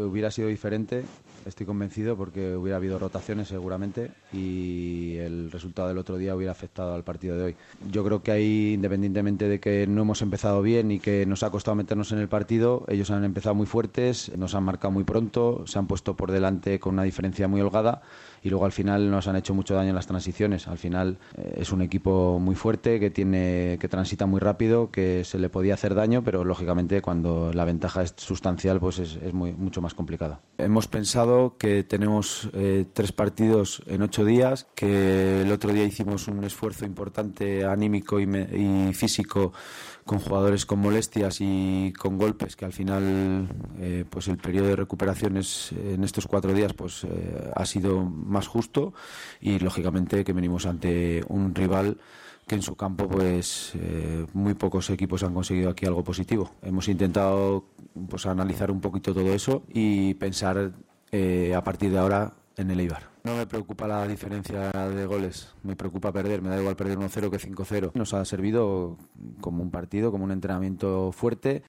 hubiera sido diferente, estoy convencido, porque hubiera habido rotaciones seguramente y el resultado del otro día hubiera afectado al partido de hoy. Yo creo que ahí, independientemente de que no hemos empezado bien y que nos ha costado meternos en el partido, ellos han empezado muy fuertes, nos han marcado muy pronto, se han puesto por delante con una diferencia muy holgada y luego al final nos han hecho mucho daño en las transiciones. Al final es un equipo muy fuerte que transita muy rápido, que se le podía hacer daño, pero lógicamente cuando la ventaja es sustancial pues es mucho más complicado. Hemos pensado que tenemos 3 partidos en 8 días, que el otro día hicimos un esfuerzo importante anímico y físico con jugadores con molestias y con golpes, que al final pues el periodo de recuperación en estos 4 días pues ha sido más justo y lógicamente que venimos ante un rival que en su campo pues muy pocos equipos han conseguido aquí algo positivo. Hemos intentado pues analizar un poquito todo eso y pensar a partir de ahora en el Eibar. No me preocupa la diferencia de goles, me preocupa perder, me da igual perder 1-0 que 5-0. Nos ha servido como un partido, como un entrenamiento fuerte